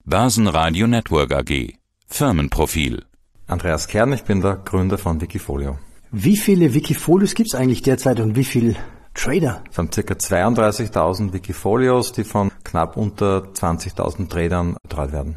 Börsenradio Network AG. Firmenprofil. Andreas Kern, ich bin der Gründer von Wikifolio. Wie viele Wikifolios gibt es eigentlich derzeit und wie viele Trader? Es haben ca. 32.000 Wikifolios, die von knapp unter 20.000 Tradern betreut werden.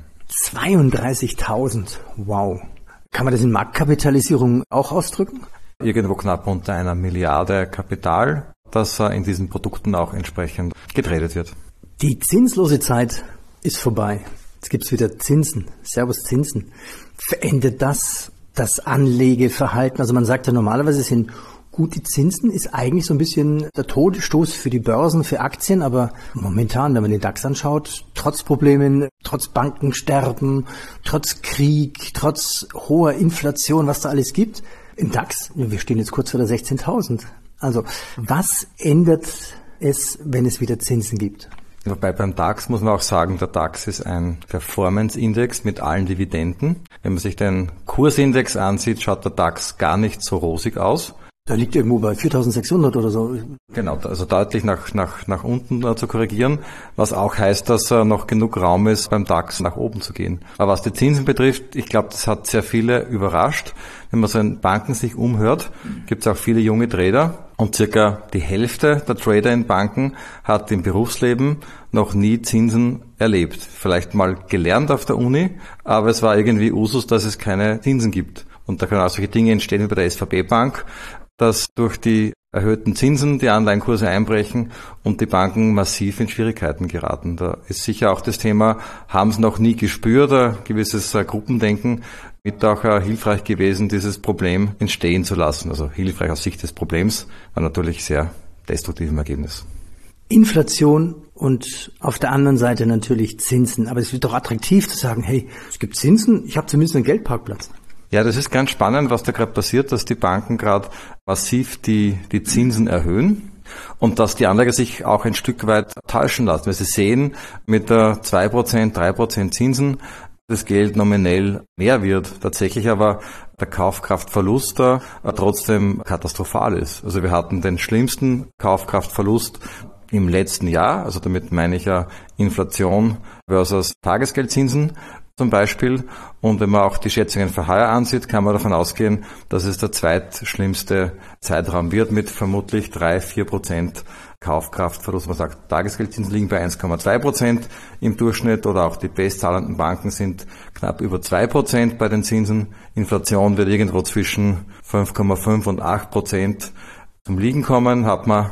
32.000, wow. Kann man das in Marktkapitalisierung auch ausdrücken? Irgendwo knapp unter 1 Milliarde Kapital, das in diesen Produkten auch entsprechend getradet wird. Die zinslose Zeit ist vorbei. Jetzt gibt es wieder Zinsen. Servus Zinsen. Verändert das Anlegeverhalten? Also man sagt ja normalerweise sind gute Zinsen ist eigentlich so ein bisschen der Todesstoß für die Börsen, für Aktien, aber momentan, wenn man den DAX anschaut, trotz Problemen, trotz Bankensterben, trotz Krieg, trotz hoher Inflation, was da alles gibt, im DAX, wir stehen jetzt kurz vor der 16.000. Also was ändert es, wenn es wieder Zinsen gibt? Wobei beim DAX muss man auch sagen, der DAX ist ein Performance-Index mit allen Dividenden. Wenn man sich den Kursindex ansieht, schaut der DAX gar nicht so rosig aus. Da liegt irgendwo bei 4.600 oder so. Genau, also deutlich nach unten zu korrigieren, was auch heißt, dass noch genug Raum ist, beim DAX nach oben zu gehen. Aber was die Zinsen betrifft, ich glaube, das hat sehr viele überrascht. Wenn man so in Banken sich umhört, gibt es auch viele junge Trader und circa die Hälfte der Trader in Banken hat im Berufsleben noch nie Zinsen erlebt. Vielleicht mal gelernt auf der Uni, aber es war irgendwie Usus, dass es keine Zinsen gibt. Und da können auch solche Dinge entstehen wie bei der SVB Bank, dass durch die erhöhten Zinsen die Anleihenkurse einbrechen und die Banken massiv in Schwierigkeiten geraten. Da ist sicher auch das Thema, haben es noch nie gespürt, ein gewisses Gruppendenken mit auch hilfreich gewesen, dieses Problem entstehen zu lassen. Also hilfreich aus Sicht des Problems, war natürlich sehr destruktiv im Ergebnis. Inflation und auf der anderen Seite natürlich Zinsen. Aber es wird doch attraktiv zu sagen, hey, es gibt Zinsen, ich habe zumindest einen Geldparkplatz. Ja, das ist ganz spannend, was da gerade passiert, dass die Banken gerade massiv die Zinsen erhöhen und dass die Anleger sich auch ein Stück weit täuschen lassen. Weil sie sehen, mit 2%, 3% Zinsen das Geld nominell mehr wird, tatsächlich aber der Kaufkraftverlust trotzdem katastrophal ist. Also wir hatten den schlimmsten Kaufkraftverlust im letzten Jahr, also damit meine ich ja Inflation versus Tagesgeldzinsen zum Beispiel. Und wenn man auch die Schätzungen für heuer ansieht, kann man davon ausgehen, dass es der zweitschlimmste Zeitraum wird mit vermutlich 3-4% Kaufkraftverlust. Man sagt, Tagesgeldzinsen liegen bei 1,2% im Durchschnitt oder auch die bestzahlenden Banken sind knapp über 2% bei den Zinsen. Inflation wird irgendwo zwischen 5,5 und 8% zum Liegen kommen, hat man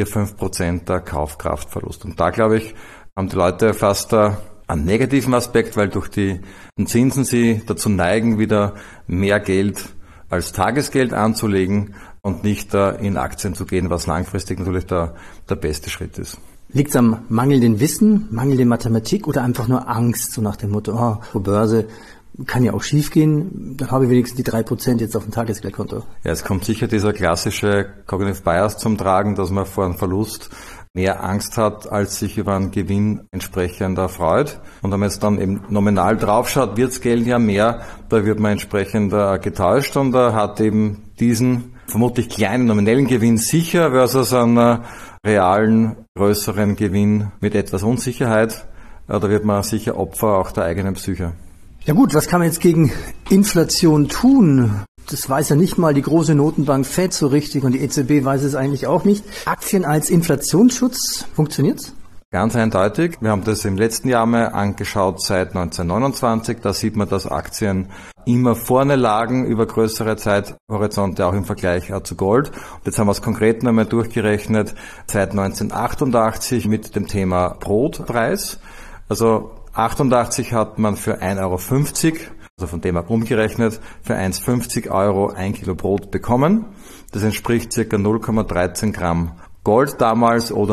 4-5% der Kaufkraftverlust. Und da, glaube ich, haben die Leute fast einen negativen Aspekt, weil durch die Zinsen sie dazu neigen, wieder mehr Geld als Tagesgeld anzulegen und nicht in Aktien zu gehen, was langfristig natürlich der beste Schritt ist. Liegt es am mangelnden Wissen, mangelnde Mathematik oder einfach nur Angst, so nach dem Motto, Börse kann ja auch schief gehen, dann habe ich wenigstens die 3% jetzt auf dem Tagesgeldkonto. Ja, es kommt sicher dieser klassische Cognitive Bias zum Tragen, dass man vor einem Verlust mehr Angst hat, als sich über einen Gewinn entsprechend erfreut. Und wenn man jetzt dann eben nominal draufschaut, wird das Geld ja mehr, da wird man entsprechend getäuscht und hat eben diesen vermutlich kleinen nominellen Gewinn sicher versus einen realen, größeren Gewinn mit etwas Unsicherheit. Da wird man sicher Opfer auch der eigenen Psyche. Ja gut, was kann man jetzt gegen Inflation tun? Das weiß ja nicht mal die große Notenbank Fed so richtig und die EZB weiß es eigentlich auch nicht. Aktien als Inflationsschutz, funktioniert's? Ganz eindeutig. Wir haben das im letzten Jahr mal angeschaut seit 1929. Da sieht man, dass Aktien immer vorne lagen über größere Zeithorizonte, auch im Vergleich zu Gold. Und jetzt haben wir es konkret nochmal durchgerechnet seit 1988 mit dem Thema Brotpreis. Also 88 hat man für 1,50 €, also von dem ab umgerechnet, für 1,50 € 1 Kilo Brot bekommen. Das entspricht ca. 0,13 Gramm Gold damals oder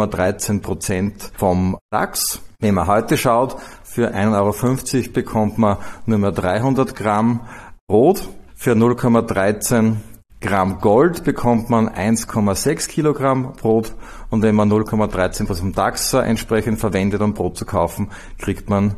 0,13% vom DAX. Wenn man heute schaut, für 1,50 € bekommt man nur mehr 300 Gramm Brot. Für 0,13 Gramm Gold bekommt man 1,6 Kilogramm Brot. Und wenn man 0,13% vom DAX entsprechend verwendet, um Brot zu kaufen, kriegt man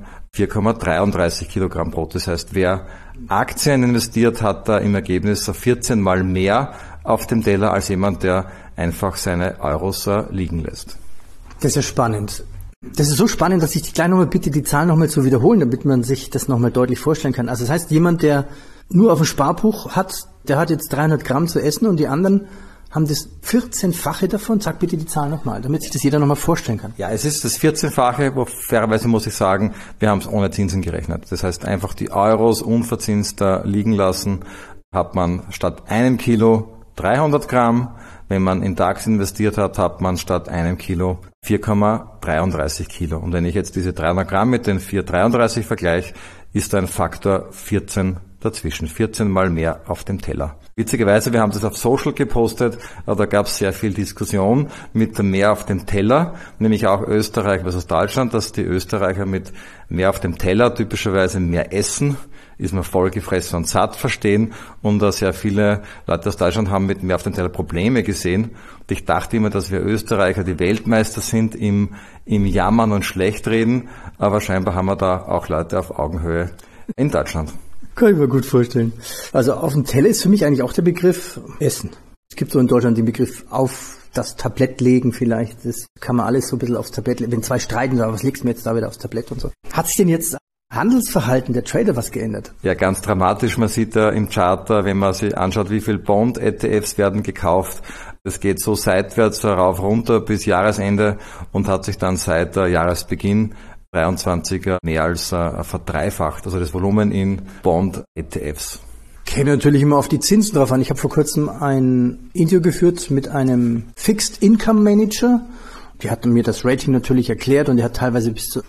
4,33 Kilogramm Brot. Das heißt, wer Aktien investiert, hat da im Ergebnis 14 Mal mehr auf dem Teller als jemand, der einfach seine Euros liegen lässt. Das ist ja spannend. Das ist so spannend, dass ich dich gleich nochmal bitte, die Zahlen nochmal zu wiederholen, damit man sich das nochmal deutlich vorstellen kann. Also das heißt, jemand, der nur auf dem Sparbuch hat, der hat jetzt 300 Gramm zu essen und die anderen haben das 14-fache davon. Sag bitte die Zahl nochmal, damit sich das jeder nochmal vorstellen kann. Ja, es ist das 14-fache, wo fairerweise muss ich sagen, wir haben es ohne Zinsen gerechnet. Das heißt, einfach die Euros unverzinst da liegen lassen, hat man statt 1 Kilo 300 Gramm. Wenn man in DAX investiert hat man statt 1 Kilo 4,33 Kilo. Und wenn ich jetzt diese 300 Gramm mit den 4,33 vergleiche, ist ein Faktor 14 dazwischen. 14 mal mehr auf dem Teller. Witzigerweise, wir haben das auf Social gepostet, da gab es sehr viel Diskussion mit mehr auf dem Teller, nämlich auch Österreich versus Deutschland, dass die Österreicher mit mehr auf dem Teller typischerweise mehr essen, ist man vollgefressen und satt verstehen, und sehr viele Leute aus Deutschland haben mit mehr auf dem Teller Probleme gesehen. Und ich dachte immer, dass wir Österreicher die Weltmeister sind im Jammern und Schlechtreden, aber scheinbar haben wir da auch Leute auf Augenhöhe in Deutschland. Kann ich mir gut vorstellen. Also auf dem Teller ist für mich eigentlich auch der Begriff Essen. Es gibt so in Deutschland den Begriff auf das Tablett legen vielleicht. Das kann man alles so ein bisschen aufs Tablett legen. Wenn zwei streiten, was legst du mir jetzt da wieder aufs Tablett und so. Hat sich denn jetzt Handelsverhalten der Trader was geändert? Ja, ganz dramatisch. Man sieht da im Chart, wenn man sich anschaut, wie viel Bond-ETFs werden gekauft. Es geht so seitwärts rauf runter bis Jahresende und hat sich dann seit Jahresbeginn 23 mehr als verdreifacht, also das Volumen in Bond-ETFs. Käme natürlich immer auf die Zinsen drauf an. Ich habe vor kurzem ein Interview geführt mit einem Fixed Income Manager. Die hat mir das Rating natürlich erklärt und der hat teilweise bis zu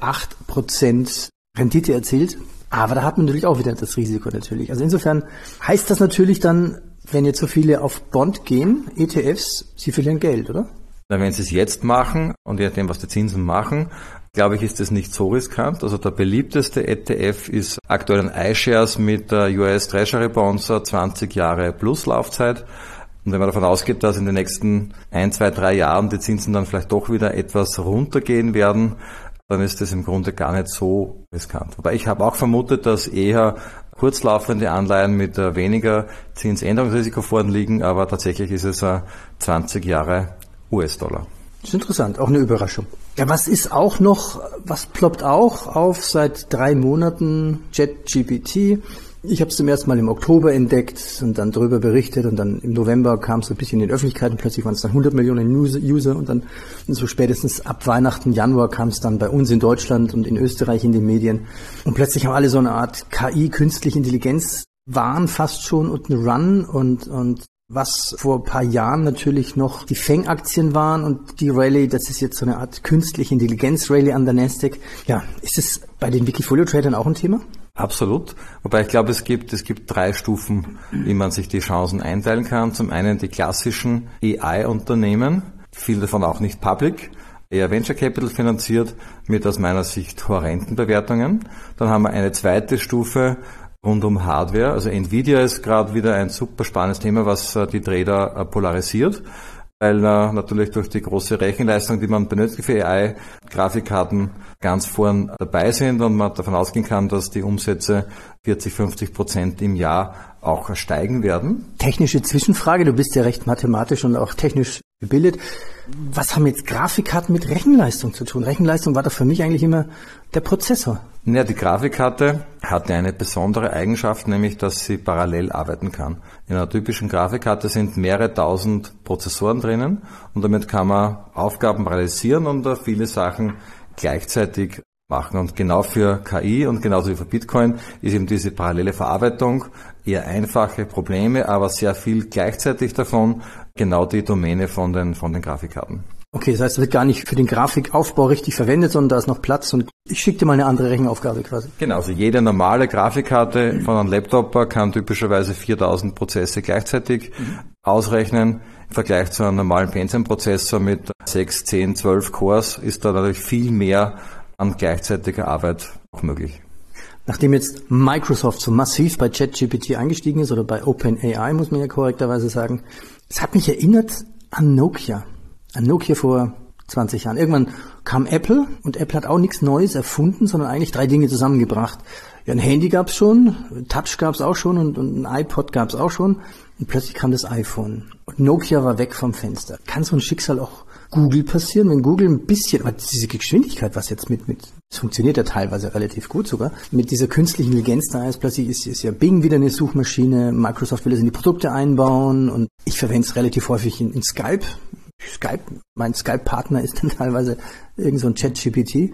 8% Rendite erzielt. Aber da hat man natürlich auch wieder das Risiko natürlich. Also insofern heißt das natürlich dann, wenn jetzt so viele auf Bond gehen, ETFs, sie verlieren Geld, oder? Na, wenn sie es jetzt machen und je nachdem, was die Zinsen machen, glaube ich, ist das nicht so riskant. Also der beliebteste ETF ist aktuell ein iShares mit US Treasury Bonds, 20 Jahre plus Laufzeit. Und wenn man davon ausgeht, dass in den nächsten 1, 2, 3 Jahren die Zinsen dann vielleicht doch wieder etwas runtergehen werden, dann ist das im Grunde gar nicht so riskant. Wobei ich habe auch vermutet, dass eher kurzlaufende Anleihen mit weniger Zinsänderungsrisiko vorliegen, aber tatsächlich ist es 20 Jahre US-Dollar. Das ist interessant, auch eine Überraschung. Ja, was ist auch noch, was ploppt auch auf seit 3 Monaten? ChatGPT. Ich habe es zum ersten Mal im Oktober entdeckt und dann darüber berichtet und dann im November kam es so ein bisschen in die Öffentlichkeit und plötzlich waren es dann 100 Millionen User und dann so spätestens ab Weihnachten, Januar kam es dann bei uns in Deutschland und in Österreich in den Medien und plötzlich haben alle so eine Art KI, künstliche Intelligenz, Wahn fast schon und ein Run und was vor ein paar Jahren natürlich noch die Fang-Aktien waren und die Rallye, das ist jetzt so eine Art künstliche Intelligenz-Rallye an der Nasdaq. Ja, ist es bei den Wikifolio-Tradern auch ein Thema? Absolut. Wobei ich glaube, es gibt 3 Stufen, wie man sich die Chancen einteilen kann. Zum einen die klassischen AI-Unternehmen, viele davon auch nicht public, eher Venture Capital finanziert, mit aus meiner Sicht horrenden Bewertungen. Dann haben wir eine zweite Stufe rund um Hardware. Also Nvidia ist gerade wieder ein super spannendes Thema, was die Trader polarisiert, weil natürlich durch die große Rechenleistung, die man benötigt für AI, Grafikkarten ganz vorn dabei sind und man davon ausgehen kann, dass die Umsätze 40-50% im Jahr auch steigen werden. Technische Zwischenfrage, du bist ja recht mathematisch und auch technisch gebildet. Was haben jetzt Grafikkarten mit Rechenleistung zu tun? Rechenleistung war doch für mich eigentlich immer der Prozessor. Ja, die Grafikkarte hat eine besondere Eigenschaft, nämlich dass sie parallel arbeiten kann. In einer typischen Grafikkarte sind mehrere tausend Prozessoren drinnen und damit kann man Aufgaben parallelisieren und viele Sachen gleichzeitig machen. Und genau für KI und genauso wie für Bitcoin ist eben diese parallele Verarbeitung eher einfache Probleme, aber sehr viel gleichzeitig davon genau die Domäne von den Grafikkarten. Okay, das heißt, es wird gar nicht für den Grafikaufbau richtig verwendet, sondern da ist noch Platz und ich schicke dir mal eine andere Rechenaufgabe quasi. Genau, also jede normale Grafikkarte von einem Laptop kann typischerweise 4000 Prozesse gleichzeitig ausrechnen. Im Vergleich zu einem normalen Pentium-Prozessor mit 6, 10, 12 Cores ist da natürlich viel mehr an gleichzeitiger Arbeit auch möglich. Nachdem jetzt Microsoft so massiv bei ChatGPT eingestiegen ist oder bei OpenAI, muss man ja korrekterweise sagen, es hat mich erinnert an Nokia. An Nokia vor 20 Jahren. Irgendwann kam Apple und Apple hat auch nichts Neues erfunden, sondern eigentlich 3 Dinge zusammengebracht. Ja, ein Handy gab's schon, Touch gab's auch schon und ein iPod gab's auch schon und plötzlich kam das iPhone. Und Nokia war weg vom Fenster. Kann so ein Schicksal auch Google passieren, wenn Google ein bisschen, aber diese Geschwindigkeit, was jetzt es funktioniert ja teilweise relativ gut sogar, mit dieser künstlichen Intelligenz da ist, plötzlich ist ja Bing wieder eine Suchmaschine, Microsoft will es in die Produkte einbauen und ich verwende es relativ häufig in Skype. Mein Skype-Partner ist dann teilweise irgend so ein ChatGPT.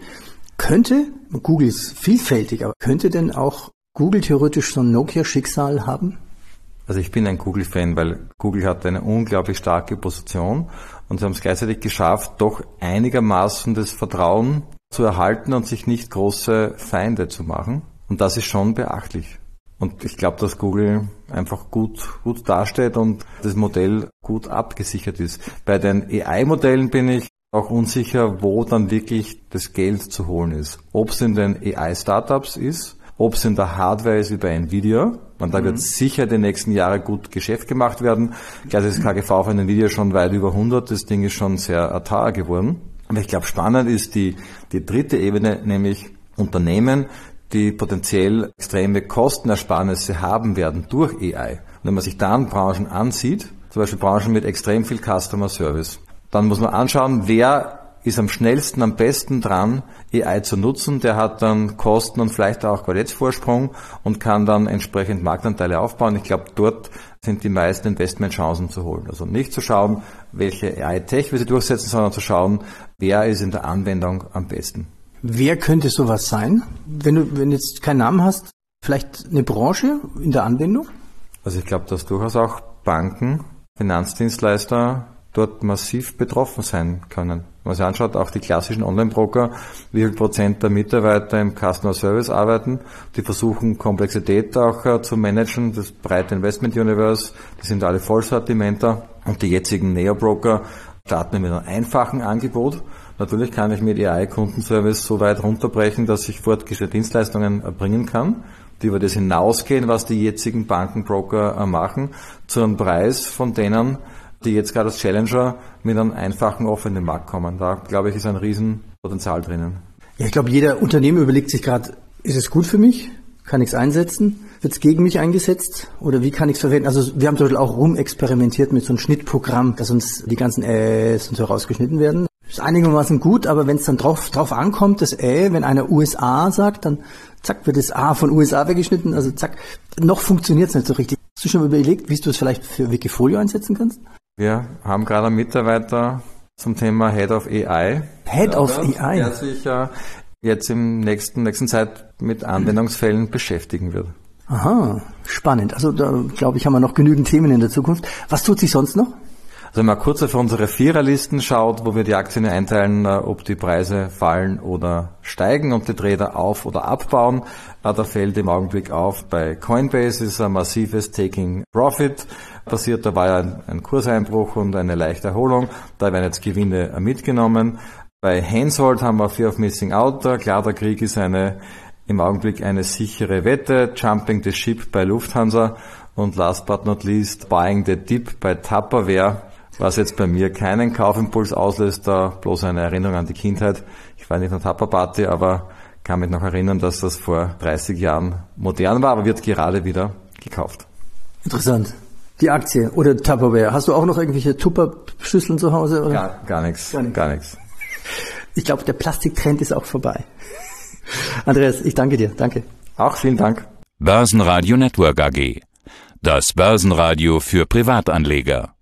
Google ist vielfältig, aber könnte denn auch Google theoretisch so ein Nokia-Schicksal haben? Also ich bin ein Google-Fan, weil Google hat eine unglaublich starke Position und sie haben es gleichzeitig geschafft, doch einigermaßen das Vertrauen zu erhalten und sich nicht große Feinde zu machen. Und das ist schon beachtlich. Und ich glaube, dass Google einfach gut dasteht und das Modell gut abgesichert ist. Bei den AI-Modellen bin ich auch unsicher, wo dann wirklich das Geld zu holen ist. Ob es in den AI-Startups ist, ob es in der Hardware ist wie bei Nvidia. Und da wird sicher die nächsten Jahre gut Geschäft gemacht werden. Gleich ist das KGV von Nvidia schon weit über 100. Das Ding ist schon sehr teuer geworden. Aber ich glaube, spannend ist die dritte Ebene, nämlich Unternehmen, die potenziell extreme Kostenersparnisse haben werden durch AI. Und wenn man sich dann Branchen ansieht, zum Beispiel Branchen mit extrem viel Customer Service, dann muss man anschauen, wer ist am schnellsten, am besten dran, AI zu nutzen. Der hat dann Kosten und vielleicht auch Qualitätsvorsprung und kann dann entsprechend Marktanteile aufbauen. Ich glaube, dort sind die meisten Investmentchancen zu holen. Also nicht zu schauen, welche AI-Tech wir sie durchsetzen, sondern zu schauen, wer ist in der Anwendung am besten. Wer könnte sowas sein? Wenn du jetzt keinen Namen hast, vielleicht eine Branche in der Anwendung? Also ich glaube, dass durchaus auch Banken, Finanzdienstleister dort massiv betroffen sein können. Wenn man sich anschaut, auch die klassischen Online-Broker, wie viel Prozent der Mitarbeiter im Customer Service arbeiten, die versuchen Komplexität auch zu managen, das breite Investment-Universe, die sind alle Vollsortimenter und die jetzigen Neo-Broker starten mit einem einfachen Angebot. Natürlich kann ich mit AI-Kundenservice so weit runterbrechen, dass ich fortgeschrittene Dienstleistungen erbringen kann, die über das hinausgehen, was die jetzigen Bankenbroker machen, zu einem Preis von denen, die jetzt gerade als Challenger mit einem einfachen Offer in den Markt kommen. Da, glaube ich, ist ein Riesenpotenzial drinnen. Ja, ich glaube, jeder Unternehmen überlegt sich gerade, ist es gut für mich? Kann ich es einsetzen? Wird es gegen mich eingesetzt? Oder wie kann ich es verwenden? Also wir haben zum Beispiel auch rumexperimentiert mit so einem Schnittprogramm, dass uns die ganzen Äs und so rausgeschnitten werden. Das ist einigermaßen gut, aber wenn es dann drauf ankommt, das wenn einer USA sagt, dann zack, wird das A von USA weggeschnitten, also zack, noch funktioniert es nicht so richtig. Hast du schon mal überlegt, wie du es vielleicht für Wikifolio einsetzen kannst? Wir haben gerade einen Mitarbeiter zum Thema Head of AI. Head of AI? Der sich jetzt im nächsten Zeit mit Anwendungsfällen beschäftigen wird. Aha, spannend. Also da, glaube ich, haben wir noch genügend Themen in der Zukunft. Was tut sich sonst noch? Also wenn man kurz auf unsere Viererlisten schaut, wo wir die Aktien einteilen, ob die Preise fallen oder steigen und die Trader auf- oder abbauen, da fällt im Augenblick auf, bei Coinbase ist ein massives Taking Profit passiert, da war ja ein Kurseinbruch und eine leichte Erholung, da werden jetzt Gewinne mitgenommen. Bei Hensoldt haben wir Fear of Missing Out, klar, der Krieg ist im Augenblick eine sichere Wette, Jumping the Ship bei Lufthansa und last but not least, Buying the Dip bei Tupperware, was jetzt bei mir keinen Kaufimpuls auslöst, da bloß eine Erinnerung an die Kindheit. Ich war nicht nur Tupperparty, aber kann mich noch erinnern, dass das vor 30 Jahren modern war, aber wird gerade wieder gekauft. Interessant. Die Aktie oder Tupperware. Hast du auch noch irgendwelche Tupperschüsseln zu Hause? Oder? Gar nichts. Ich glaube, der Plastiktrend ist auch vorbei. Andreas, ich danke dir. Danke. Auch vielen Dank. Börsenradio Network AG. Das Börsenradio für Privatanleger.